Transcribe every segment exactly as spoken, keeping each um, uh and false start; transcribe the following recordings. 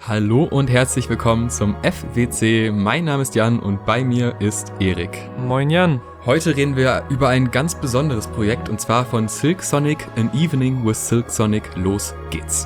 Hallo und herzlich willkommen zum F W C. Mein Name ist Jan und bei mir ist Erik. Moin Jan. Heute reden wir über ein ganz besonderes Projekt und zwar von Silk Sonic, An Evening with Silk Sonic. Los geht's.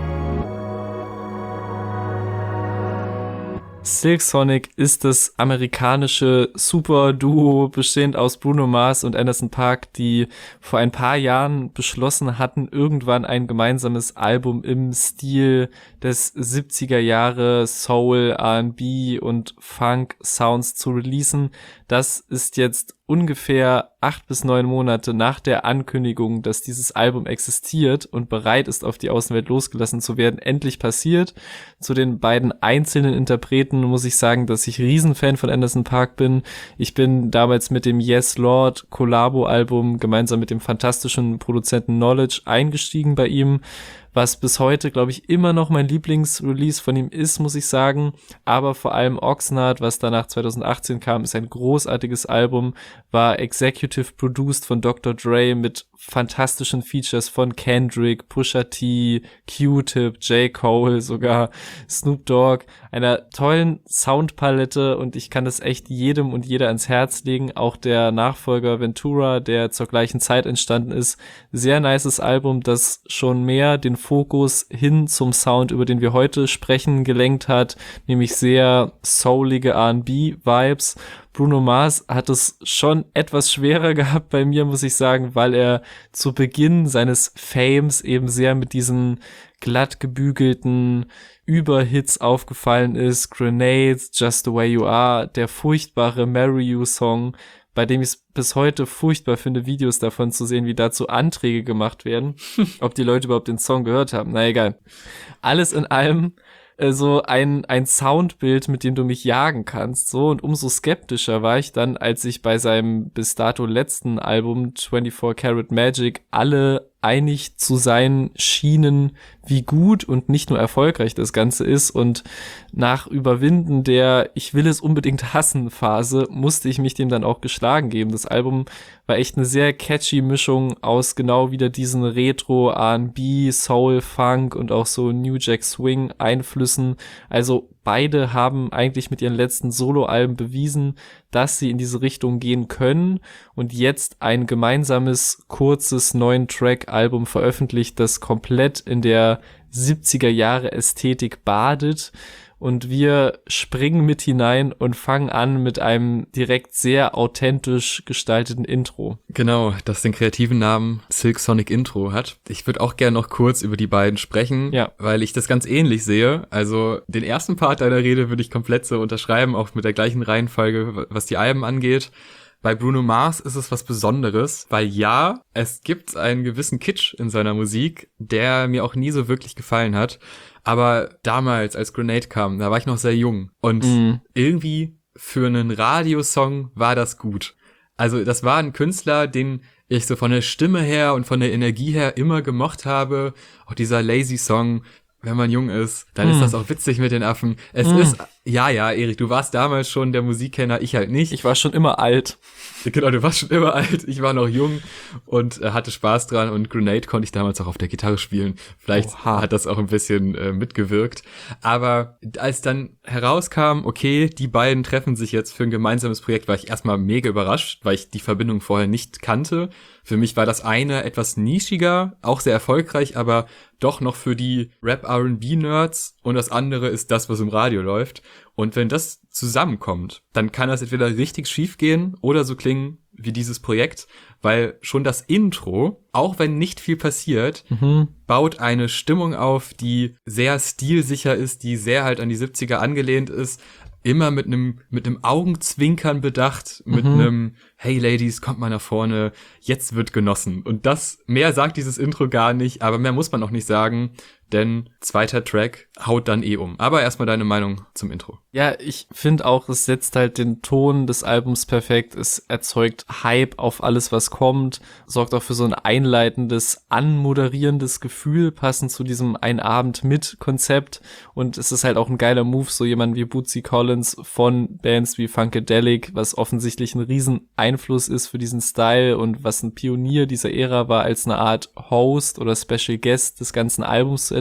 Silk Sonic ist das amerikanische Superduo bestehend aus Bruno Mars und Anderson .Paak, die vor ein paar Jahren beschlossen hatten, irgendwann ein gemeinsames Album im Stil des siebziger Jahre Soul, R and B und Funk Sounds zu releasen. Das ist jetzt ungefähr acht bis neun Monate nach der Ankündigung, dass dieses Album existiert und bereit ist, auf die Außenwelt losgelassen zu werden, endlich passiert. Zu den beiden einzelnen Interpreten muss ich sagen, dass ich Riesenfan von Anderson .Paak bin. Ich bin damals mit dem Yes Lord Collabo-Album gemeinsam mit dem fantastischen Produzenten Knowledge eingestiegen bei ihm, was bis heute, glaube ich, immer noch mein Lieblingsrelease von ihm ist, muss ich sagen. Aber vor allem Oxnard, was danach zwanzig achtzehn kam, ist ein großartiges Album, war executive produced von Doktor Dre mit fantastischen Features von Kendrick, Pusha T, Q-Tip, J. Cole, sogar Snoop Dogg, einer tollen Soundpalette, und ich kann das echt jedem und jeder ans Herz legen. Auch der Nachfolger Ventura, der zur gleichen Zeit entstanden ist, sehr nices Album, das schon mehr den Fokus hin zum Sound, über den wir heute sprechen, gelenkt hat, nämlich sehr soulige R and B-Vibes. Bruno Mars hat es schon etwas schwerer gehabt bei mir, muss ich sagen, weil er zu Beginn seines Fames eben sehr mit diesen glatt gebügelten Überhits aufgefallen ist. Grenades, Just the Way You Are, der furchtbare Marry You Song, bei dem ich es bis heute furchtbar finde, Videos davon zu sehen, wie dazu Anträge gemacht werden, ob die Leute überhaupt den Song gehört haben. Na egal. Alles in allem so ein ein Soundbild, mit dem du mich jagen kannst, so, und umso skeptischer war ich dann, als ich bei seinem bis dato letzten Album twenty-four Karat Magic alle einig zu sein schienen, wie gut und nicht nur erfolgreich das Ganze ist. Und nach Überwinden der Ich will es unbedingt hassen Phase musste ich mich dem dann auch geschlagen geben. Das Album war echt eine sehr catchy Mischung aus genau wieder diesen Retro, R and B, Soul, Funk und auch so New Jack Swing Einflüssen. Also beide haben eigentlich mit ihren letzten Soloalben bewiesen, dass sie in diese Richtung gehen können, und jetzt ein gemeinsames, kurzes, neun Track-Album veröffentlicht, das komplett in der siebziger Jahre Ästhetik badet. Und wir springen mit hinein und fangen an mit einem direkt sehr authentisch gestalteten Intro. Genau, das den kreativen Namen Silk Sonic Intro hat. Ich würde auch gerne noch kurz über die beiden sprechen, ja, weil ich das ganz ähnlich sehe. Also den ersten Part deiner Rede würde ich komplett so unterschreiben, auch mit der gleichen Reihenfolge, was die Alben angeht. Bei Bruno Mars ist es was Besonderes, weil ja, es gibt einen gewissen Kitsch in seiner Musik, der mir auch nie so wirklich gefallen hat. Aber damals, als Grenade kam, da war ich noch sehr jung. Und mm. irgendwie für einen Radiosong war das gut. Also das war ein Künstler, den ich so von der Stimme her und von der Energie her immer gemocht habe. Auch dieser Lazy Song, wenn man jung ist, dann mm. ist das auch witzig mit den Affen. Es mm. ist, ja, ja, Erik, du warst damals schon der Musikkenner, ich halt nicht. Ich war schon immer alt. Genau, du warst schon immer alt, ich war noch jung und äh, hatte Spaß dran, und Grenade konnte ich damals auch auf der Gitarre spielen. Vielleicht Oha. hat das auch ein bisschen äh, mitgewirkt. Aber als dann herauskam, okay, die beiden treffen sich jetzt für ein gemeinsames Projekt, war ich erstmal mega überrascht, weil ich die Verbindung vorher nicht kannte. Für mich war das eine etwas nischiger, auch sehr erfolgreich, aber doch noch für die Rap-R and B-Nerds, und das andere ist das, was im Radio läuft. Und wenn das zusammenkommt, dann kann das entweder richtig schief gehen oder so klingen wie dieses Projekt, weil schon das Intro, auch wenn nicht viel passiert, mhm. baut eine Stimmung auf, die sehr stilsicher ist, die sehr halt an die siebziger angelehnt ist, immer mit einem mit einem Augenzwinkern bedacht, mit mhm. einem Hey Ladies, kommt mal nach vorne, jetzt wird genossen. Und das, mehr sagt dieses Intro gar nicht, aber mehr muss man auch nicht sagen, denn zweiter Track haut dann eh um. Aber erstmal deine Meinung zum Intro. Ja, ich finde auch, es setzt halt den Ton des Albums perfekt. Es erzeugt Hype auf alles, was kommt, sorgt auch für so ein einleitendes, anmoderierendes Gefühl, passend zu diesem Ein-Abend-mit-Konzept. Und es ist halt auch ein geiler Move, so jemand wie Bootsy Collins von Bands wie Funkadelic, was offensichtlich ein riesen Einfluss ist für diesen Style und was ein Pionier dieser Ära war, als eine Art Host oder Special Guest des ganzen Albums zu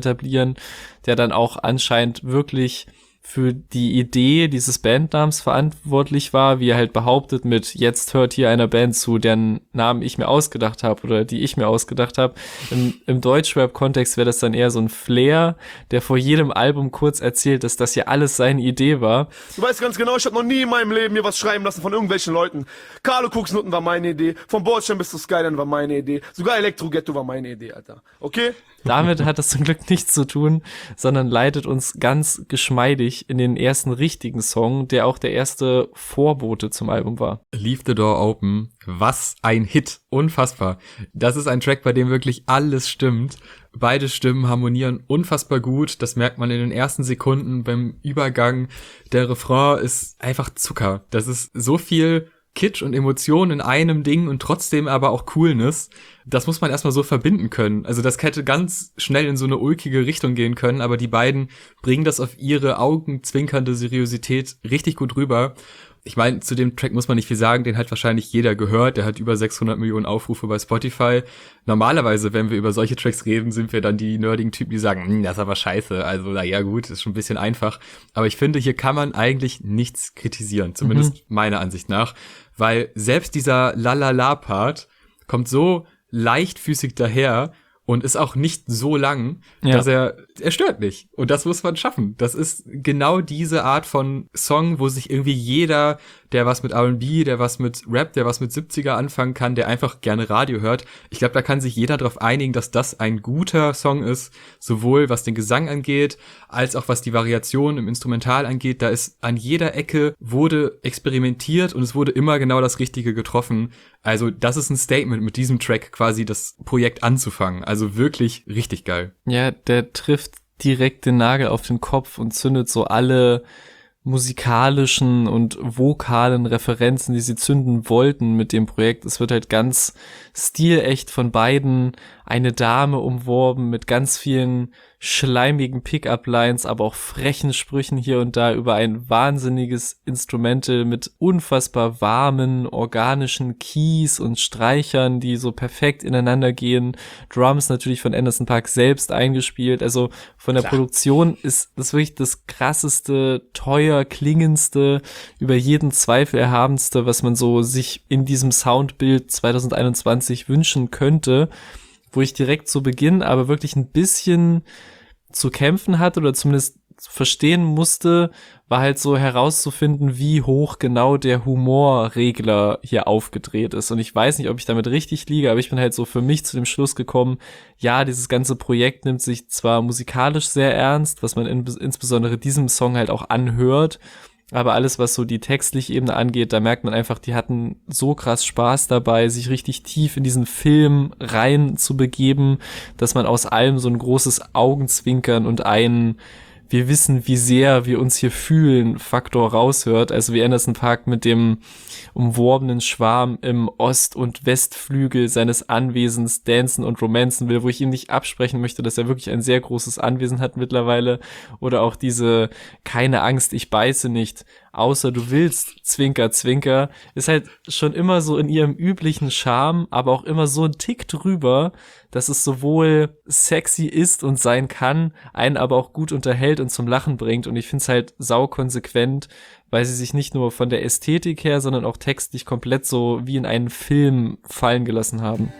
etablieren, der dann auch anscheinend wirklich für die Idee dieses Bandnamens verantwortlich war, wie er halt behauptet mit jetzt hört hier einer Band zu, deren Namen ich mir ausgedacht habe oder die ich mir ausgedacht habe. Im, im Deutschrap-Kontext wäre das dann eher so ein Flair, der vor jedem Album kurz erzählt, dass das ja alles seine Idee war. Du weißt ganz genau, ich habe noch nie in meinem Leben mir was schreiben lassen von irgendwelchen Leuten. Carlo Koksnutten war meine Idee, von Bordstein bis zu Skyline war meine Idee, sogar Elektro Ghetto war meine Idee, Alter. Okay? Damit hat das zum Glück nichts zu tun, sondern leitet uns ganz geschmeidig in den ersten richtigen Song, der auch der erste Vorbote zum Album war. Leave the Door Open. Was ein Hit. Unfassbar. Das ist ein Track, bei dem wirklich alles stimmt. Beide Stimmen harmonieren unfassbar gut. Das merkt man in den ersten Sekunden beim Übergang. Der Refrain ist einfach Zucker. Das ist so viel Kitsch und Emotionen in einem Ding und trotzdem aber auch Coolness. Das muss man erstmal so verbinden können. Also das hätte ganz schnell in so eine ulkige Richtung gehen können, aber die beiden bringen das auf ihre augenzwinkernde Seriosität richtig gut rüber. Ich meine, zu dem Track muss man nicht viel sagen, den hat wahrscheinlich jeder gehört, der hat über sechshundert Millionen Aufrufe bei Spotify. Normalerweise, wenn wir über solche Tracks reden, sind wir dann die nerdigen Typen, die sagen, hm, das ist aber scheiße, also na ja gut, ist schon ein bisschen einfach. Aber ich finde, hier kann man eigentlich nichts kritisieren, zumindest mhm. meiner Ansicht nach, weil selbst dieser La-La-La-Part kommt so leichtfüßig daher und ist auch nicht so lang, ja. dass er, er stört nicht. Und das muss man schaffen. Das ist genau diese Art von Song, wo sich irgendwie jeder, der was mit R and B, der was mit Rap, der was mit siebziger anfangen kann, der einfach gerne Radio hört. Ich glaube, da kann sich jeder darauf einigen, dass das ein guter Song ist, sowohl was den Gesang angeht, als auch was die Variation im Instrumental angeht. Da ist an jeder Ecke wurde experimentiert und es wurde immer genau das Richtige getroffen. Also das ist ein Statement, mit diesem Track quasi das Projekt anzufangen. Also wirklich richtig geil. Ja, der trifft direkt den Nagel auf den Kopf und zündet so alle musikalischen und vokalen Referenzen, die sie zünden wollten mit dem Projekt. Es wird halt ganz stilecht von beiden eine Dame umworben mit ganz vielen schleimigen Pick-up-Lines, aber auch frechen Sprüchen hier und da über ein wahnsinniges Instrumental mit unfassbar warmen, organischen Keys und Streichern, die so perfekt ineinander gehen. Drums natürlich von Anderson .Paak selbst eingespielt. Also von der Klar. Produktion ist das wirklich das krasseste, teuer klingendste, über jeden Zweifel erhabenste, was man so sich in diesem Soundbild zwanzig einundzwanzig wünschen könnte, wo ich direkt zu Beginn aber wirklich ein bisschen zu kämpfen hatte oder zumindest verstehen musste, war halt so herauszufinden, wie hoch genau der Humorregler hier aufgedreht ist. Und ich weiß nicht, ob ich damit richtig liege, aber ich bin halt so für mich zu dem Schluss gekommen, ja, dieses ganze Projekt nimmt sich zwar musikalisch sehr ernst, was man in, insbesondere diesem Song halt auch anhört, aber alles, was so die textliche Ebene angeht, da merkt man einfach, die hatten so krass Spaß dabei, sich richtig tief in diesen Film rein zu begeben, dass man aus allem so ein großes Augenzwinkern und ein wir wissen, wie sehr wir uns hier fühlen Faktor raushört. Also wie Anderson .Paak mit dem umworbenen Schwarm im Ost- und Westflügel seines Anwesens dancen und romanzen will, wo ich ihm nicht absprechen möchte, dass er wirklich ein sehr großes Anwesen hat mittlerweile. Oder auch diese keine Angst, ich beiße nicht, außer du willst, Zwinker, Zwinker, ist halt schon immer so in ihrem üblichen Charme, aber auch immer so ein Tick drüber, dass es sowohl sexy ist und sein kann, einen aber auch gut unterhält und zum Lachen bringt. Und ich finde es halt saukonsequent, weil sie sich nicht nur von der Ästhetik her, sondern auch textlich komplett so wie in einen Film fallen gelassen haben.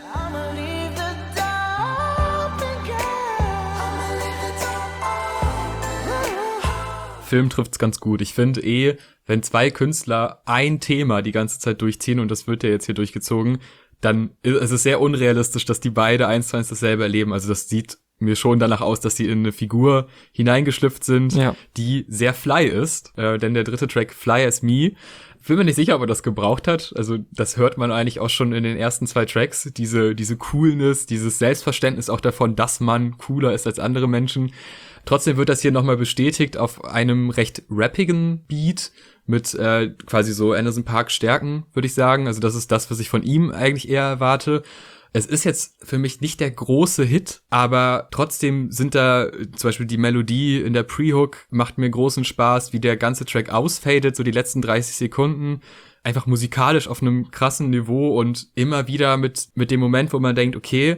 Film trifft's ganz gut. Ich finde eh, wenn zwei Künstler ein Thema die ganze Zeit durchziehen, und das wird ja jetzt hier durchgezogen, dann ist es sehr unrealistisch, dass die beide eins zu eins dasselbe erleben. Also das sieht mir schon danach aus, dass die in eine Figur hineingeschlüpft sind, ja. die sehr fly ist. Äh, denn der dritte Track, Fly As Me, bin mir nicht sicher, ob er das gebraucht hat. Also das hört man eigentlich auch schon in den ersten zwei Tracks. Diese diese Coolness, dieses Selbstverständnis auch davon, dass man cooler ist als andere Menschen. Trotzdem wird das hier nochmal bestätigt auf einem recht rappigen Beat mit äh, quasi so Anderson .Paak Stärken, würde ich sagen. Also das ist das, was ich von ihm eigentlich eher erwarte. Es ist jetzt für mich nicht der große Hit, aber trotzdem sind da zum Beispiel die Melodie in der Pre-Hook macht mir großen Spaß, wie der ganze Track ausfadet, so die letzten dreißig Sekunden. Einfach musikalisch auf einem krassen Niveau und immer wieder mit mit dem Moment, wo man denkt, okay,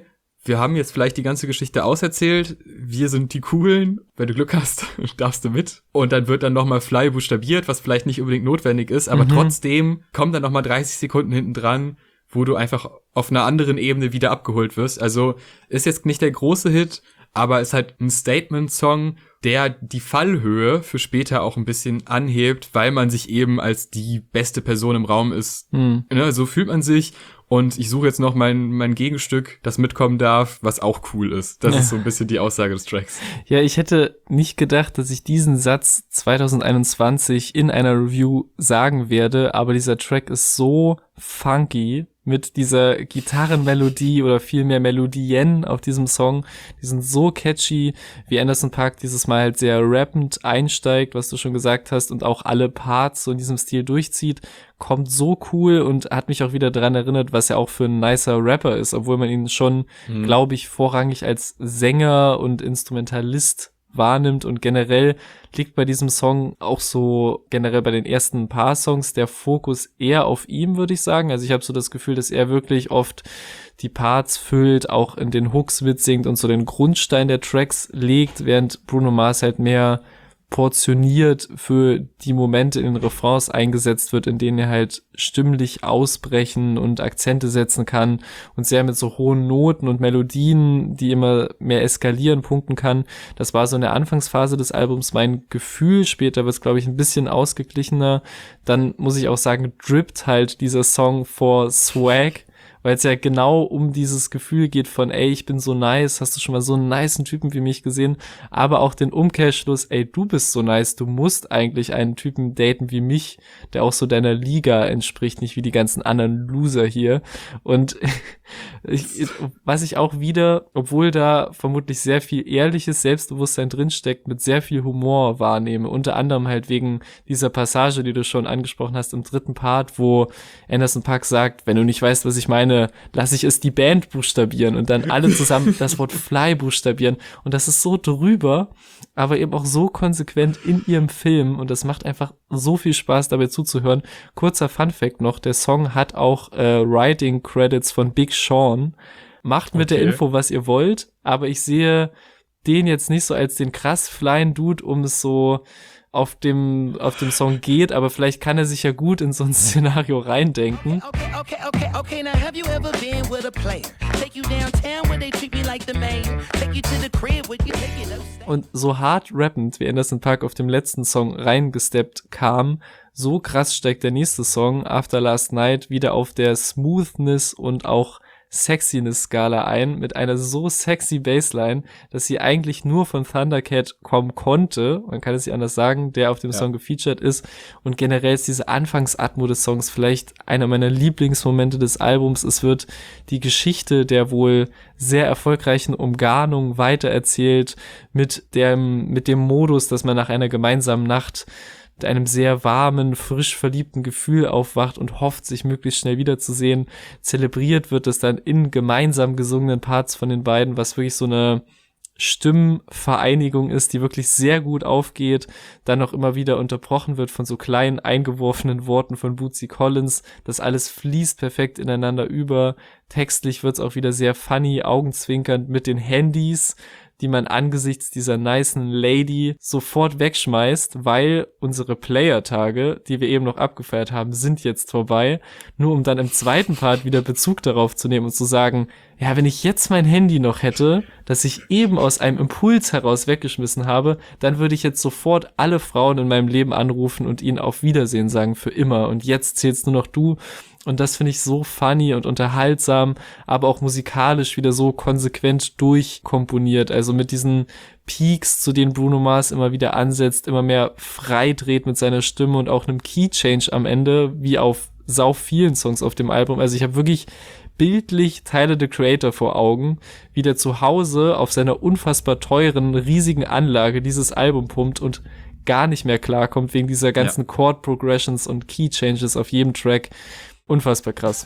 wir haben jetzt vielleicht die ganze Geschichte auserzählt, wir sind die Coolen, wenn du Glück hast, darfst du mit. Und dann wird dann nochmal Fly buchstabiert, was vielleicht nicht unbedingt notwendig ist, aber mhm. trotzdem kommen dann nochmal dreißig Sekunden hinten dran, wo du einfach auf einer anderen Ebene wieder abgeholt wirst. Also ist jetzt nicht der große Hit, aber ist halt ein Statement-Song, der die Fallhöhe für später auch ein bisschen anhebt, weil man sich eben als die beste Person im Raum ist. Mhm. Ne, so fühlt man sich. Und ich suche jetzt noch mein mein Gegenstück, das mitkommen darf, was auch cool ist. Das ja. ist so ein bisschen die Aussage des Tracks. Ja, ich hätte nicht gedacht, dass ich diesen Satz zwanzig einundzwanzig in einer Review sagen werde, aber dieser Track ist so funky mit dieser Gitarrenmelodie oder vielmehr Melodien auf diesem Song. Die sind so catchy, wie Anderson .Paak dieses Mal halt sehr rappend einsteigt, was du schon gesagt hast, und auch alle Parts so in diesem Stil durchzieht. Kommt so cool und hat mich auch wieder dran erinnert, was er auch für ein nicer Rapper ist, obwohl man ihn schon, mhm. glaube ich, vorrangig als Sänger und Instrumentalist wahrnimmt, und generell liegt bei diesem Song auch so generell bei den ersten paar Songs der Fokus eher auf ihm, würde ich sagen. Also ich habe so das Gefühl, dass er wirklich oft die Parts füllt, auch in den Hooks mitsingt und so den Grundstein der Tracks legt, während Bruno Mars halt mehr portioniert für die Momente in den Refrains eingesetzt wird, in denen er halt stimmlich ausbrechen und Akzente setzen kann und sehr mit so hohen Noten und Melodien, die immer mehr eskalieren, punkten kann. Das war so in der Anfangsphase des Albums mein Gefühl. Später wird es, glaube ich, ein bisschen ausgeglichener. Dann muss ich auch sagen, drippt halt dieser Song vor Swag, weil es ja genau um dieses Gefühl geht von, ey, ich bin so nice, hast du schon mal so einen nicen Typen wie mich gesehen, aber auch den Umkehrschluss, ey, du bist so nice, du musst eigentlich einen Typen daten wie mich, der auch so deiner Liga entspricht, nicht wie die ganzen anderen Loser hier. Und ich, was ich auch wieder, obwohl da vermutlich sehr viel ehrliches Selbstbewusstsein drinsteckt, mit sehr viel Humor wahrnehme, unter anderem halt wegen dieser Passage, die du schon angesprochen hast im dritten Part, wo Anderson .Paak sagt, wenn du nicht weißt, was ich meine, lasse ich es die Band buchstabieren und dann alle zusammen das Wort Fly buchstabieren, und das ist so drüber, aber eben auch so konsequent in ihrem Film, und das macht einfach so viel Spaß, dabei zuzuhören. Kurzer Funfact noch, der Song hat auch äh, Writing Credits von Big Sean. Macht mit okay. der Info, was ihr wollt, aber ich sehe den jetzt nicht so als den krass flyen Dude, um es so auf dem auf dem Song geht, aber vielleicht kann er sich ja gut in so ein Szenario reindenken. Okay, okay, okay, okay, now have you ever been with a player? Take you downtown where they treat me like the mayor. Take you to the crib where you take it. Und so hart rappend, wie Anderson .Paak auf dem letzten Song reingesteppt kam, so krass steigt der nächste Song, After Last Night, wieder auf der Smoothness und auch Sexiness-Skala ein, mit einer so sexy Bassline, dass sie eigentlich nur von Thundercat kommen konnte, man kann es nicht anders sagen, der auf dem ja. Song gefeatured ist, und generell ist diese Anfangsatmo des Songs vielleicht einer meiner Lieblingsmomente des Albums. Es wird die Geschichte der wohl sehr erfolgreichen Umgarnung weitererzählt, mit dem, mit dem Modus, dass man nach einer gemeinsamen Nacht mit einem sehr warmen, frisch verliebten Gefühl aufwacht und hofft, sich möglichst schnell wiederzusehen. Zelebriert wird es dann in gemeinsam gesungenen Parts von den beiden, was wirklich so eine Stimmvereinigung ist, die wirklich sehr gut aufgeht, dann auch immer wieder unterbrochen wird von so kleinen eingeworfenen Worten von Bootsy Collins. Das alles fließt perfekt ineinander über. Textlich wird es auch wieder sehr funny, augenzwinkernd mit den Handys, die man angesichts dieser nicen Lady sofort wegschmeißt, weil unsere Player-Tage, die wir eben noch abgefeiert haben, sind jetzt vorbei. Nur um dann im zweiten Part wieder Bezug darauf zu nehmen und zu sagen, ja, wenn ich jetzt mein Handy noch hätte, das ich eben aus einem Impuls heraus weggeschmissen habe, dann würde ich jetzt sofort alle Frauen in meinem Leben anrufen und ihnen auf Wiedersehen sagen, für immer. Und jetzt zählst nur noch du. Und das finde ich so funny und unterhaltsam, aber auch musikalisch wieder so konsequent durchkomponiert. Also mit diesen Peaks, zu denen Bruno Mars immer wieder ansetzt, immer mehr freidreht mit seiner Stimme und auch einem Key-Change am Ende, wie auf sau vielen Songs auf dem Album. Also ich habe wirklich bildlich Tyler, the Creator vor Augen, wie der zu Hause auf seiner unfassbar teuren, riesigen Anlage dieses Album pumpt und gar nicht mehr klarkommt wegen dieser ganzen ja. Chord-Progressions und Key-Changes auf jedem Track. Unfassbar krass.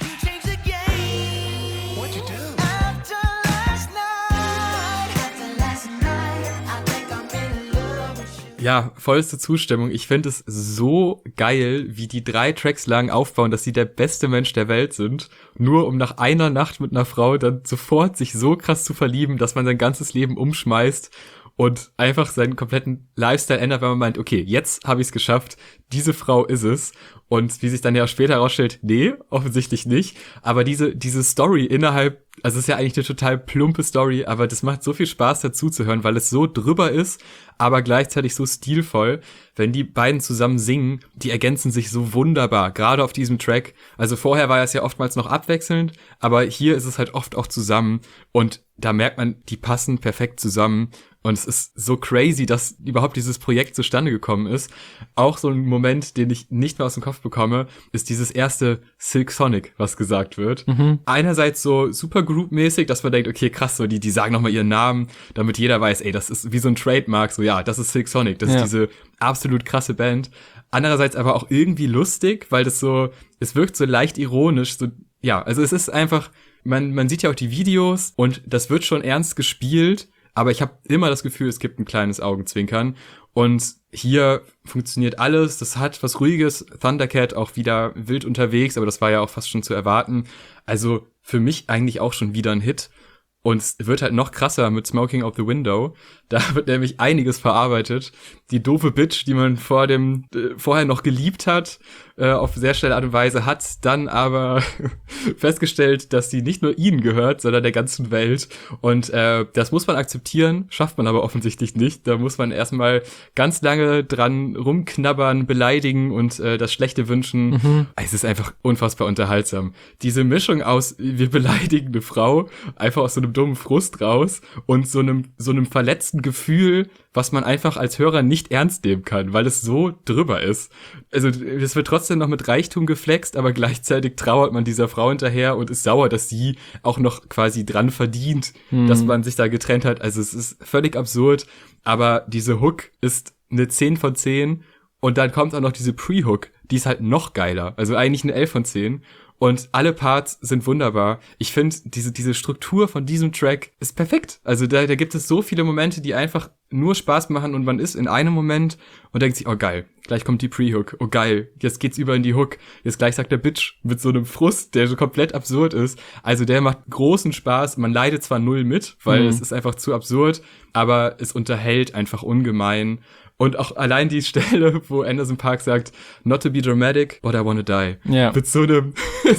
Ja, vollste Zustimmung. Ich finde es so geil, wie die drei Tracks lang aufbauen, dass sie der beste Mensch der Welt sind, nur um nach einer Nacht mit einer Frau dann sofort sich so krass zu verlieben, dass man sein ganzes Leben umschmeißt und einfach seinen kompletten Lifestyle ändert, wenn man meint, okay, jetzt habe ich es geschafft, diese Frau ist es. Und wie sich dann ja später herausstellt, nee, offensichtlich nicht. Aber diese diese Story innerhalb, also es ist ja eigentlich eine total plumpe Story, aber das macht so viel Spaß dazu zu hören, weil es so drüber ist, aber gleichzeitig so stilvoll. Wenn die beiden zusammen singen, die ergänzen sich so wunderbar, gerade auf diesem Track. Also vorher war es ja oftmals noch abwechselnd, aber hier ist es halt oft auch zusammen. Und da merkt man, die passen perfekt zusammen. Und es ist so crazy, dass überhaupt dieses Projekt zustande gekommen ist. Auch so ein Moment, den ich nicht mehr aus dem Kopf bekomme, ist dieses erste Silk Sonic, was gesagt wird. Mhm. Einerseits so Supergroup-mäßig, dass man denkt, okay, krass, so die, die sagen nochmal ihren Namen, damit jeder weiß, ey, das ist wie so ein Trademark, so ja, das ist Silk Sonic, das ja. ist diese absolut krasse Band. Andererseits aber auch irgendwie lustig, weil das so, es wirkt so leicht ironisch, so, ja, also es ist einfach, man, man sieht ja auch die Videos und das wird schon ernst gespielt, aber ich habe immer das Gefühl, es gibt ein kleines Augenzwinkern. Und hier funktioniert alles. Das hat was Ruhiges. Thundercat auch wieder wild unterwegs, aber das war ja auch fast schon zu erwarten. Also für mich eigentlich auch schon wieder ein Hit. Und es wird halt noch krasser mit Smoking Out the Window. Da wird nämlich einiges verarbeitet. Die doofe Bitch, die man vor dem äh, vorher noch geliebt hat, äh, auf sehr schnelle Art und Weise, hat dann aber festgestellt, dass sie nicht nur ihnen gehört, sondern der ganzen Welt. Und äh, das muss man akzeptieren, schafft man aber offensichtlich nicht. Da muss man erstmal ganz lange dran rumknabbern, beleidigen und äh, das Schlechte wünschen. Mhm. Es ist einfach unfassbar unterhaltsam. Diese Mischung aus, wir beleidigen eine Frau, einfach aus so einem dummen Frust raus und so einem so einem verletzten Gefühl, was man einfach als Hörer nicht ernst nehmen kann, weil es so drüber ist. Also es wird trotzdem noch mit Reichtum geflext, aber gleichzeitig trauert man dieser Frau hinterher und ist sauer, dass sie auch noch quasi dran verdient, hm. dass man sich da getrennt hat. Also es ist völlig absurd, aber diese Hook ist eine zehn von zehn und dann kommt auch noch diese Pre-Hook, die ist halt noch geiler. Also eigentlich eine elf von zehn. Und alle Parts sind wunderbar. Ich finde, diese diese Struktur von diesem Track ist perfekt. Also da, da gibt es so viele Momente, die einfach nur Spaß machen und man ist in einem Moment und denkt sich, oh geil, gleich kommt die Pre-Hook, oh geil, jetzt geht's über in die Hook, jetzt gleich sagt der Bitch mit so einem Frust, der so komplett absurd ist. Also der macht großen Spaß, man leidet zwar null mit, weil mhm. es ist einfach zu absurd, aber es unterhält einfach ungemein. Und auch allein die Stelle, wo Anderson .Paak sagt, not to be dramatic, but I wanna die. Ja. Mit so einem,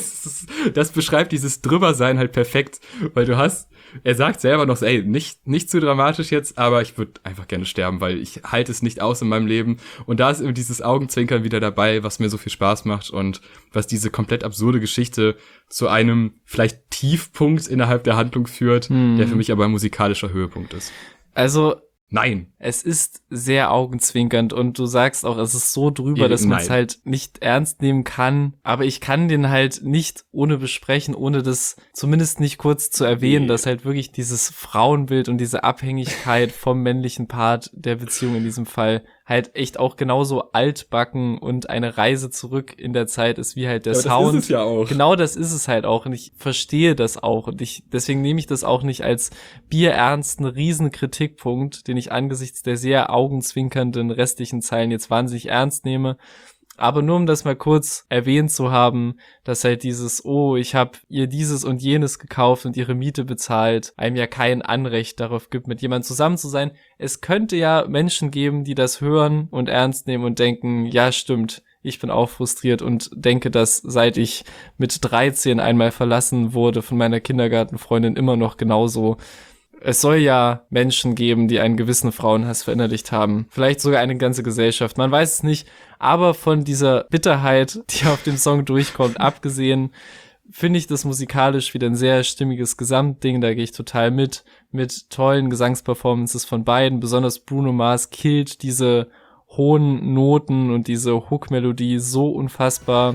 das beschreibt dieses Drübersein halt perfekt, weil du hast, er sagt selber noch so, ey, nicht, nicht zu dramatisch jetzt, aber ich würde einfach gerne sterben, weil ich halte es nicht aus in meinem Leben. Und da ist eben dieses Augenzwinkern wieder dabei, was mir so viel Spaß macht und was diese komplett absurde Geschichte zu einem vielleicht Tiefpunkt innerhalb der Handlung führt, hm. der für mich aber ein musikalischer Höhepunkt ist. Also, Nein. Es ist sehr augenzwinkernd und du sagst auch, es ist so drüber, dass man es halt nicht ernst nehmen kann. Aber ich kann den halt nicht ohne besprechen, ohne das zumindest nicht kurz zu erwähnen, nee. dass halt wirklich dieses Frauenbild und diese Abhängigkeit vom männlichen Part der Beziehung in diesem Fall halt echt auch genauso altbacken und eine Reise zurück in der Zeit ist, wie halt der ja, Sound. Das ist es ja auch. Genau das ist es halt auch und ich verstehe das auch und ich deswegen nehme ich das auch nicht als bierernsten riesen Kritikpunkt, den ich angesichts der sehr augenzwinkernden restlichen Zeilen jetzt wahnsinnig ernst nehme. Aber nur um das mal kurz erwähnt zu haben, dass halt dieses, oh, ich habe ihr dieses und jenes gekauft und ihre Miete bezahlt, einem ja kein Anrecht darauf gibt, mit jemandem zusammen zu sein. Es könnte ja Menschen geben, die das hören und ernst nehmen und denken, ja stimmt, ich bin auch frustriert und denke, dass seit ich mit dreizehn einmal verlassen wurde von meiner Kindergartenfreundin immer noch genauso. Es soll ja Menschen geben, die einen gewissen Frauenhass verinnerlicht haben. Vielleicht sogar eine ganze Gesellschaft. Man weiß es nicht. Aber von dieser Bitterheit, die auf dem Song durchkommt, abgesehen, finde ich das musikalisch wieder ein sehr stimmiges Gesamtding. Da gehe ich total mit. Mit tollen Gesangsperformances von beiden. Besonders Bruno Mars killt diese hohen Noten und diese Hook-Melodie so unfassbar.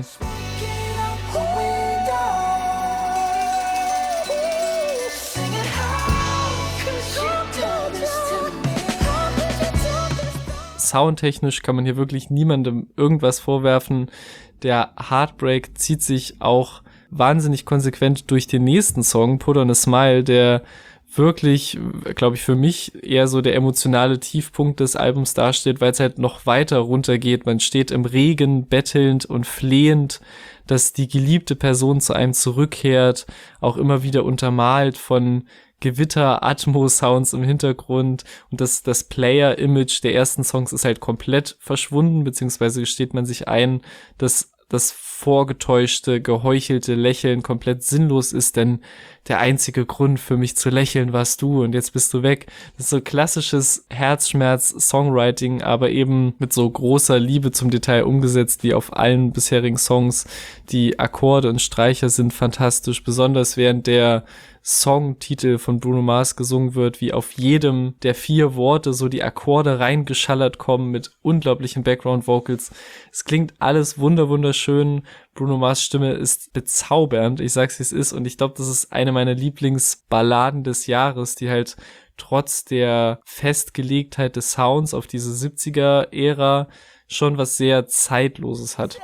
Soundtechnisch kann man hier wirklich niemandem irgendwas vorwerfen. Der Heartbreak zieht sich auch wahnsinnig konsequent durch den nächsten Song, Put on a Smile, der wirklich, glaube ich, für mich eher so der emotionale Tiefpunkt des Albums dasteht, weil es halt noch weiter runtergeht. Man steht im Regen bettelnd und flehend, dass die geliebte Person zu einem zurückkehrt, auch immer wieder untermalt von Gewitter-Atmo-Sounds im Hintergrund, und das, das Player-Image der ersten Songs ist halt komplett verschwunden, beziehungsweise gesteht man sich ein, dass das vorgetäuschte, geheuchelte Lächeln komplett sinnlos ist, denn der einzige Grund für mich zu lächeln warst du und jetzt bist du weg. Das ist so klassisches Herzschmerz-Songwriting, aber eben mit so großer Liebe zum Detail umgesetzt, wie auf allen bisherigen Songs. Die Akkorde und Streicher sind fantastisch, besonders während der Songtitel von Bruno Mars gesungen wird, wie auf jedem der vier Worte so die Akkorde reingeschallert kommen mit unglaublichen Background-Vocals. Es klingt alles wunder wunderschön. Bruno Mars Stimme ist bezaubernd, ich sag's wie es ist, und ich glaube, das ist eine meiner Lieblingsballaden des Jahres, die halt trotz der Festgelegtheit des Sounds auf diese siebziger-Ära schon was sehr Zeitloses hat.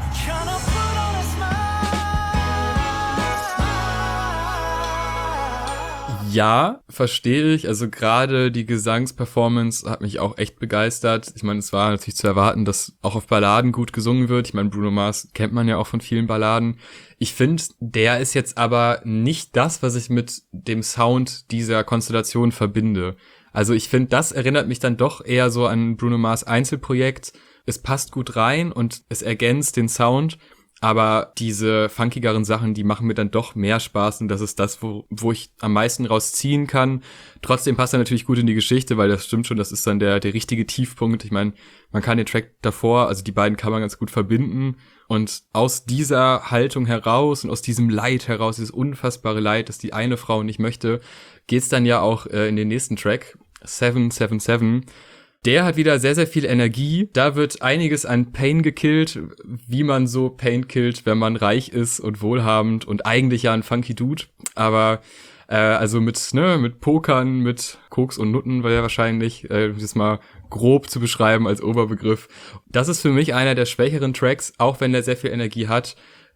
Ja, verstehe ich. Also gerade die Gesangsperformance hat mich auch echt begeistert. Ich meine, es war natürlich zu erwarten, dass auch auf Balladen gut gesungen wird. Ich meine, Bruno Mars kennt man ja auch von vielen Balladen. Ich finde, der ist jetzt aber nicht das, was ich mit dem Sound dieser Konstellation verbinde. Also ich finde, das erinnert mich dann doch eher so an Bruno Mars Einzelprojekt. Es passt gut rein und es ergänzt den Sound. Aber diese funkigeren Sachen, die machen mir dann doch mehr Spaß und das ist das, wo, wo ich am meisten rausziehen kann. Trotzdem passt er natürlich gut in die Geschichte, weil das stimmt schon, das ist dann der der richtige Tiefpunkt. Ich meine, man kann den Track davor, also die beiden kann man ganz gut verbinden und aus dieser Haltung heraus und aus diesem Leid heraus, dieses unfassbare Leid, das die eine Frau nicht möchte, geht's dann ja auch äh, in den nächsten Track, seven seven seven. Der hat wieder sehr, sehr viel Energie. Da wird einiges an Pain gekillt, wie man so Pain killt, wenn man reich ist und wohlhabend und eigentlich ja ein funky Dude. Aber äh, also mit ne mit Pokern, mit Koks und Nutten war ja wahrscheinlich, äh, das mal grob zu beschreiben als Oberbegriff. Das ist für mich einer der schwächeren Tracks, auch wenn der sehr viel Energie hat,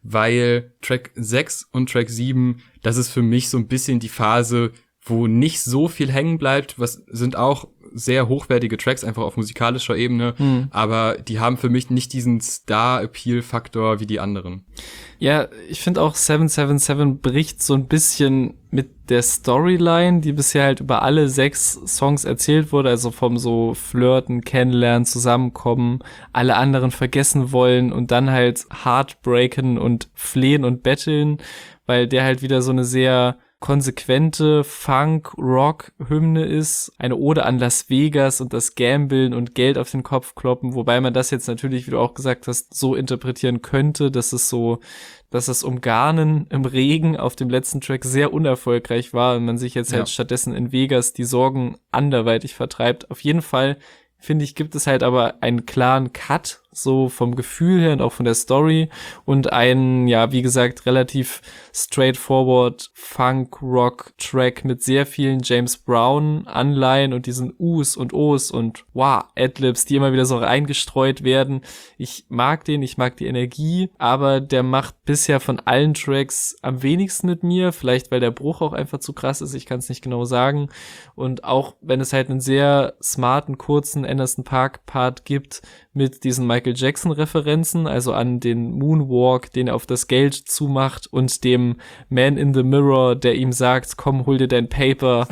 weil Track sechs und Track sieben, das ist für mich so ein bisschen die Phase, wo nicht so viel hängen bleibt, was sind auch sehr hochwertige Tracks, einfach auf musikalischer Ebene, hm. aber die haben für mich nicht diesen Star-Appeal-Faktor wie die anderen. Ja, ich finde auch seven seven seven bricht so ein bisschen mit der Storyline, die bisher halt über alle sechs Songs erzählt wurde, also vom so Flirten, Kennenlernen, Zusammenkommen, alle anderen vergessen wollen und dann halt Heartbreaken und flehen und betteln, weil der halt wieder so eine sehr konsequente Funk-Rock-Hymne ist, eine Ode an Las Vegas und das Gambeln und Geld auf den Kopf kloppen, wobei man das jetzt natürlich, wie du auch gesagt hast, so interpretieren könnte, dass es so, dass das Umgarnen im Regen auf dem letzten Track sehr unerfolgreich war und man sich jetzt ja. halt stattdessen in Vegas die Sorgen anderweitig vertreibt. Auf jeden Fall, finde ich, gibt es halt aber einen klaren Cut, so vom Gefühl her und auch von der Story und einen, ja, wie gesagt, relativ straightforward Funk-Rock-Track mit sehr vielen James Brown-Anleihen und diesen Us und Os und wow, Adlibs, die immer wieder so reingestreut werden. Ich mag den, ich mag die Energie, aber der macht bisher von allen Tracks am wenigsten mit mir, vielleicht weil der Bruch auch einfach zu krass ist, ich kann es nicht genau sagen und auch wenn es halt einen sehr smarten, kurzen Anderson Paak-Part gibt mit diesen Michael Jackson-Referenzen, also an den Moonwalk, den er auf das Geld zumacht und dem Man in the Mirror, der ihm sagt, komm, hol dir dein Paper.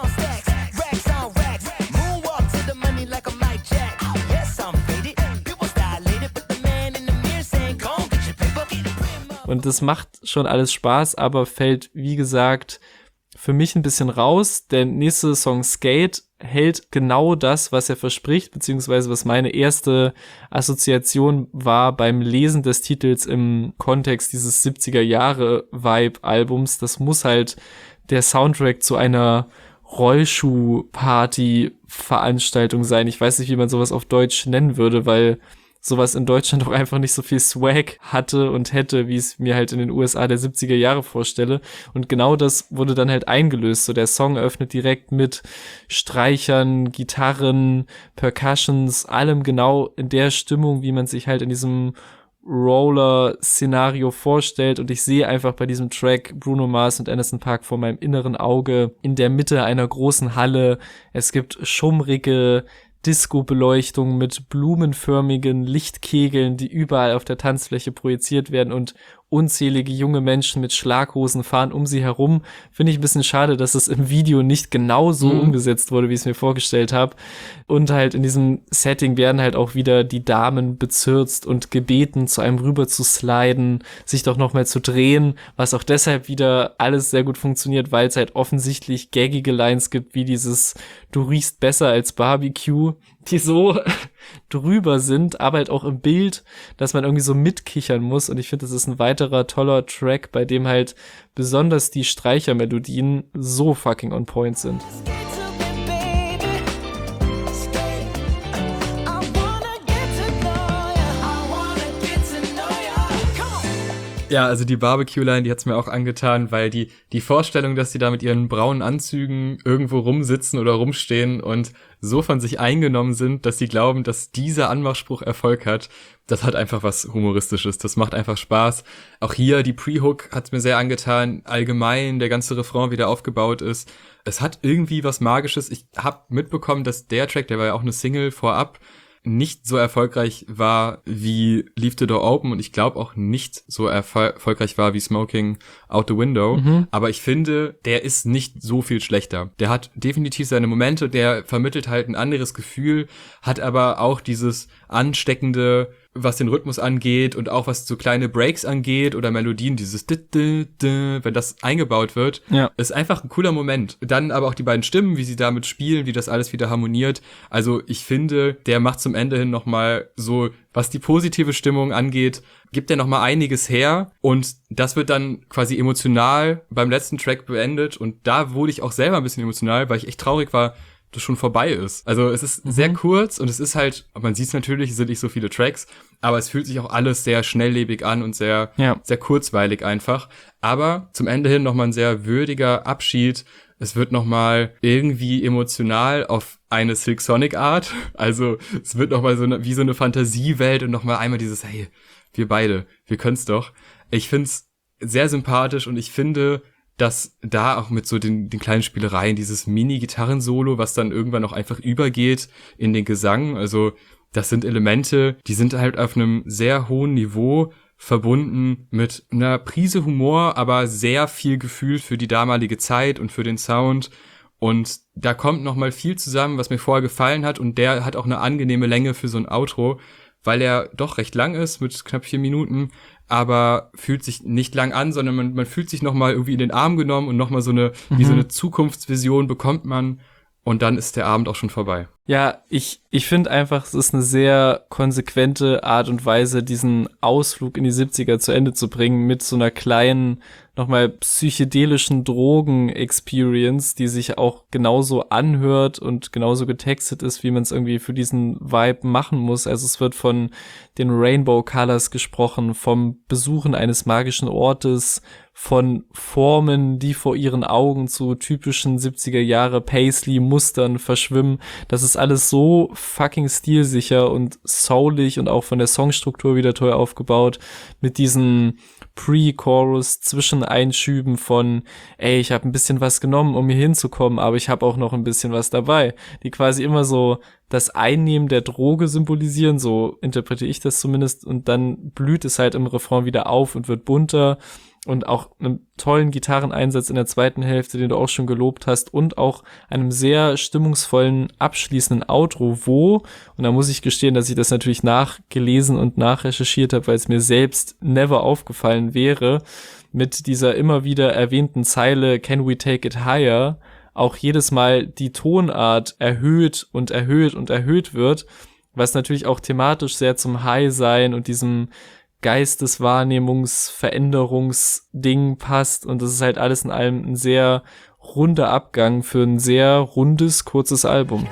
Und das macht schon alles Spaß, aber fällt, wie gesagt, für mich ein bisschen raus. Der nächste Song Skate hält genau das, was er verspricht, beziehungsweise was meine erste Assoziation war beim Lesen des Titels im Kontext dieses siebziger-Jahre-Vibe-Albums. Das muss halt der Soundtrack zu einer Rollschuh-Party-Veranstaltung sein. Ich weiß nicht, wie man sowas auf Deutsch nennen würde, weil sowas in Deutschland auch einfach nicht so viel Swag hatte und hätte, wie es mir halt in den U S A der siebziger Jahre vorstelle. Und genau das wurde dann halt eingelöst. So der Song eröffnet direkt mit Streichern, Gitarren, Percussions, allem genau in der Stimmung, wie man sich halt in diesem Roller-Szenario vorstellt und ich sehe einfach bei diesem Track Bruno Mars und Anderson .Paak vor meinem inneren Auge in der Mitte einer großen Halle. Es gibt schummrige Disco-Beleuchtung mit blumenförmigen Lichtkegeln, die überall auf der Tanzfläche projiziert werden und unzählige junge Menschen mit Schlaghosen fahren um sie herum. Finde ich ein bisschen schade, dass es im Video nicht genau so mhm. umgesetzt wurde, wie ich es mir vorgestellt habe. Und halt in diesem Setting werden halt auch wieder die Damen bezirzt und gebeten, zu einem rüber zu sliden, sich doch nochmal zu drehen, was auch deshalb wieder alles sehr gut funktioniert, weil es halt offensichtlich gaggige Lines gibt, wie dieses "Du riechst besser als Barbecue", die so drüber sind, aber halt auch im Bild, dass man irgendwie so mitkichern muss. Und ich finde, das ist ein weiterer toller Track, bei dem halt besonders die Streichermelodien so fucking on point sind. Ja, also die Barbecue-Line, die hat's mir auch angetan, weil die die Vorstellung, dass die da mit ihren braunen Anzügen irgendwo rumsitzen oder rumstehen und so von sich eingenommen sind, dass sie glauben, dass dieser Anmachspruch Erfolg hat, das hat einfach was Humoristisches, das macht einfach Spaß. Auch hier, die Pre-Hook hat's mir sehr angetan, allgemein der ganze Refrain, wie der aufgebaut ist. Es hat irgendwie was Magisches. Ich habe mitbekommen, dass der Track, der war ja auch eine Single vorab, nicht so erfolgreich war wie Leave the Door Open und ich glaube auch nicht so erfol- erfolgreich war wie Smoking Out the Window. Mhm. Aber ich finde, der ist nicht so viel schlechter. Der hat definitiv seine Momente, der vermittelt halt ein anderes Gefühl, hat aber auch dieses ansteckende, was den Rhythmus angeht und auch was so kleine Breaks angeht oder Melodien, dieses wenn das eingebaut wird, ja. Ist einfach ein cooler Moment. Dann aber auch die beiden Stimmen, wie sie damit spielen, wie das alles wieder harmoniert. Also ich finde, der macht zum Ende hin nochmal so, was die positive Stimmung angeht, gibt er nochmal einiges her und das wird dann quasi emotional beim letzten Track beendet und da wurde ich auch selber ein bisschen emotional, weil ich echt traurig war, das schon vorbei ist. Also es ist mhm. sehr kurz und es ist halt, man sieht es natürlich, es sind nicht so viele Tracks, aber es fühlt sich auch alles sehr schnelllebig an und sehr, ja. sehr kurzweilig einfach. Aber zum Ende hin nochmal ein sehr würdiger Abschied. Es wird nochmal irgendwie emotional auf eine Silk Sonic Art. Also es wird nochmal so eine, wie so eine Fantasiewelt und nochmal einmal dieses, hey, wir beide, wir können's doch. Ich find's sehr sympathisch und ich finde, dass da auch mit so den, den kleinen Spielereien, dieses Mini-Gitarren-Solo, was dann irgendwann auch einfach übergeht in den Gesang, also das sind Elemente, die sind halt auf einem sehr hohen Niveau verbunden mit einer Prise Humor, aber sehr viel Gefühl für die damalige Zeit und für den Sound und da kommt nochmal viel zusammen, was mir vorher gefallen hat und der hat auch eine angenehme Länge für so ein Outro, weil er doch recht lang ist mit knapp vier Minuten, aber fühlt sich nicht lang an, sondern man, man fühlt sich nochmal irgendwie in den Arm genommen und nochmal so eine, mhm. wie so eine Zukunftsvision bekommt man und dann ist der Abend auch schon vorbei. Ja, ich ich finde einfach, es ist eine sehr konsequente Art und Weise, diesen Ausflug in die siebziger zu Ende zu bringen mit so einer kleinen, nochmal psychedelischen Drogen-Experience, die sich auch genauso anhört und genauso getextet ist, wie man es irgendwie für diesen Vibe machen muss. Also es wird von den Rainbow Colors gesprochen, vom Besuchen eines magischen Ortes, von Formen, die vor ihren Augen zu typischen siebziger Jahre Paisley-Mustern verschwimmen. Das ist alles so fucking stilsicher und soulig und auch von der Songstruktur wieder toll aufgebaut mit diesen Pre-Chorus Zwischeneinschüben von ey, ich habe ein bisschen was genommen, um hier hinzukommen, aber ich habe auch noch ein bisschen was dabei, die quasi immer so das Einnehmen der Droge symbolisieren, so interpretiere ich das zumindest, und dann blüht es halt im Refrain wieder auf und wird bunter und auch einem tollen Gitarreneinsatz in der zweiten Hälfte, den du auch schon gelobt hast, und auch einem sehr stimmungsvollen abschließenden Outro, wo, und da muss ich gestehen, dass ich das natürlich nachgelesen und nachrecherchiert habe, weil es mir selbst never aufgefallen wäre, mit dieser immer wieder erwähnten Zeile Can we take it higher auch jedes Mal die Tonart erhöht und erhöht und erhöht wird, was natürlich auch thematisch sehr zum High-Sein und diesem Geisteswahrnehmungsveränderungsding passt, und das ist halt alles in allem ein sehr runder Abgang für ein sehr rundes, kurzes Album.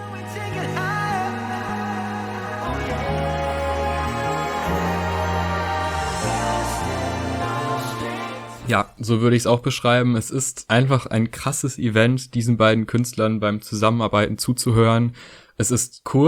Ja, so würde ich es auch beschreiben. Es ist einfach ein krasses Event, diesen beiden Künstlern beim Zusammenarbeiten zuzuhören. Es ist kurz,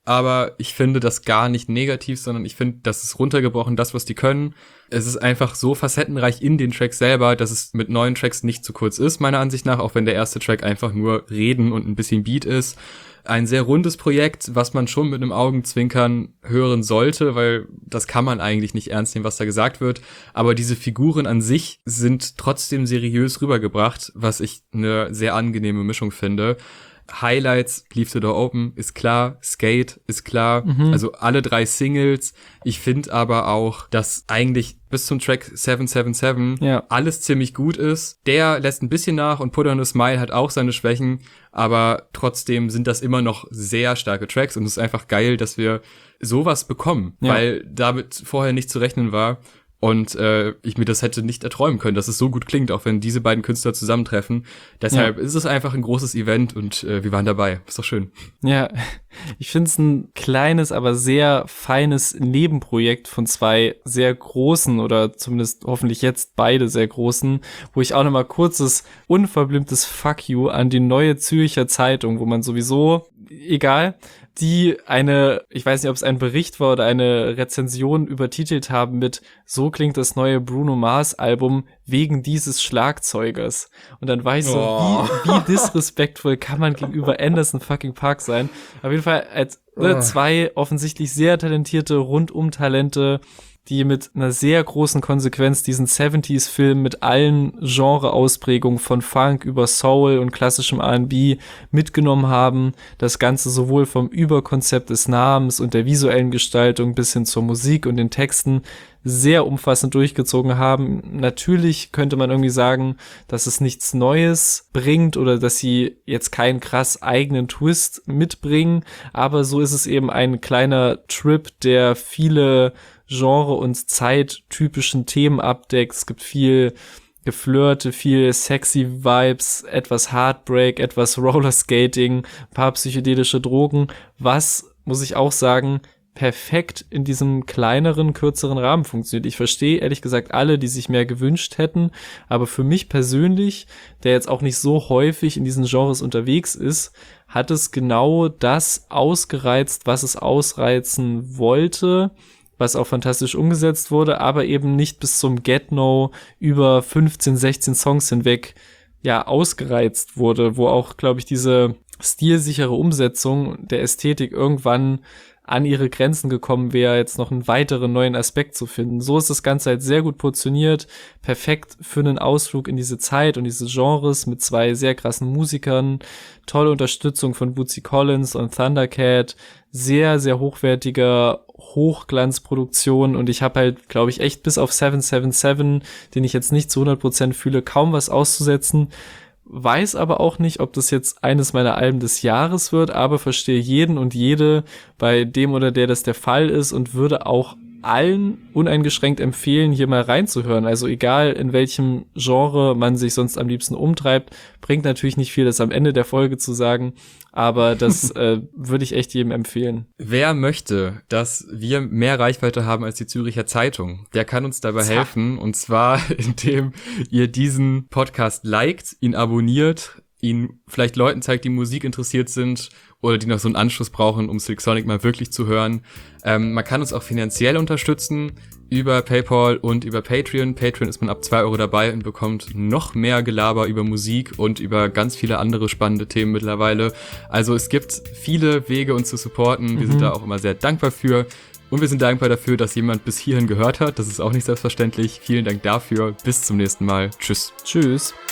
aber ich finde das gar nicht negativ, sondern ich finde, das ist runtergebrochen, das, was die können. Es ist einfach so facettenreich in den Tracks selber, dass es mit neuen Tracks nicht zu kurz ist, meiner Ansicht nach, auch wenn der erste Track einfach nur Reden und ein bisschen Beat ist. Ein sehr rundes Projekt, was man schon mit einem Augenzwinkern hören sollte, weil das kann man eigentlich nicht ernst nehmen, was da gesagt wird. Aber diese Figuren an sich sind trotzdem seriös rübergebracht, was ich eine sehr angenehme Mischung finde. Highlights, Leave the Door Open ist klar, Skate ist klar, mhm. also alle drei Singles. Ich finde aber auch, dass eigentlich bis zum Track seven seven seven ja. alles ziemlich gut ist. Der lässt ein bisschen nach und Put on a Smile hat auch seine Schwächen, aber trotzdem sind das immer noch sehr starke Tracks und es ist einfach geil, dass wir sowas bekommen, ja. weil damit vorher nicht zu rechnen war. Und äh, ich mir das hätte nicht erträumen können, dass es so gut klingt, auch wenn diese beiden Künstler zusammentreffen. Deshalb ja. ist es einfach ein großes Event und äh, wir waren dabei. Ist doch schön. Ja, ich finde es ein kleines, aber sehr feines Nebenprojekt von zwei sehr großen oder zumindest hoffentlich jetzt beide sehr großen, wo ich auch nochmal kurzes, unverblümtes Fuck you an die Neue Zürcher Zeitung, wo man sowieso, egal, die eine, ich weiß nicht, ob es ein Bericht war oder eine Rezension übertitelt haben mit "So klingt das neue Bruno Mars Album wegen dieses Schlagzeugers." Und dann war ich so, oh. wie, wie disrespektvoll kann man gegenüber Anderson fucking Paak sein? Auf jeden Fall als ne, zwei offensichtlich sehr talentierte Rundum-Talente, die mit einer sehr großen Konsequenz diesen siebziger-Film mit allen Genre-Ausprägungen von Funk über Soul und klassischem R and B mitgenommen haben. Das Ganze sowohl vom Überkonzept des Namens und der visuellen Gestaltung bis hin zur Musik und den Texten sehr umfassend durchgezogen haben. Natürlich könnte man irgendwie sagen, dass es nichts Neues bringt oder dass sie jetzt keinen krass eigenen Twist mitbringen, aber so ist es eben ein kleiner Trip, der viele Genre- und zeittypischen Themen abdeckt. Es gibt viel Geflirte, viel sexy Vibes, etwas Heartbreak, etwas Rollerskating, ein paar psychedelische Drogen, was, muss ich auch sagen, perfekt in diesem kleineren, kürzeren Rahmen funktioniert. Ich verstehe ehrlich gesagt alle, die sich mehr gewünscht hätten, aber für mich persönlich, der jetzt auch nicht so häufig in diesen Genres unterwegs ist, hat es genau das ausgereizt, was es ausreizen wollte, was auch fantastisch umgesetzt wurde, aber eben nicht bis zum Get-No über fünfzehn, sechzehn Songs hinweg ja ausgereizt wurde, wo auch, glaube ich, diese stilsichere Umsetzung der Ästhetik irgendwann an ihre Grenzen gekommen wäre, jetzt noch einen weiteren neuen Aspekt zu finden. So ist das Ganze halt sehr gut portioniert, perfekt für einen Ausflug in diese Zeit und diese Genres mit zwei sehr krassen Musikern, tolle Unterstützung von Bootsy Collins und Thundercat, sehr, sehr hochwertiger Hochglanzproduktion und ich habe halt, glaube ich, echt bis auf seven seven seven, den ich jetzt nicht zu hundert Prozent fühle, kaum was auszusetzen. Weiß aber auch nicht, ob das jetzt eines meiner Alben des Jahres wird, aber verstehe jeden und jede, bei dem oder der das der Fall ist und würde auch allen uneingeschränkt empfehlen, hier mal reinzuhören. Also egal, in welchem Genre man sich sonst am liebsten umtreibt, bringt natürlich nicht viel, das am Ende der Folge zu sagen, aber das äh, würde ich echt jedem empfehlen. Wer möchte, dass wir mehr Reichweite haben als die Züricher Zeitung, der kann uns dabei Zack. helfen, und zwar indem ihr diesen Podcast liked, ihn abonniert, ihn vielleicht Leuten zeigt, die Musik interessiert sind oder die noch so einen Anschluss brauchen, um Silk Sonic mal wirklich zu hören. Ähm, man kann uns auch finanziell unterstützen über PayPal und über Patreon. Patreon ist man ab zwei Euro dabei und bekommt noch mehr Gelaber über Musik und über ganz viele andere spannende Themen mittlerweile. Also es gibt viele Wege, uns zu supporten. Wir mhm. sind da auch immer sehr dankbar für. Und wir sind dankbar dafür, dass jemand bis hierhin gehört hat. Das ist auch nicht selbstverständlich. Vielen Dank dafür. Bis zum nächsten Mal. Tschüss. Tschüss.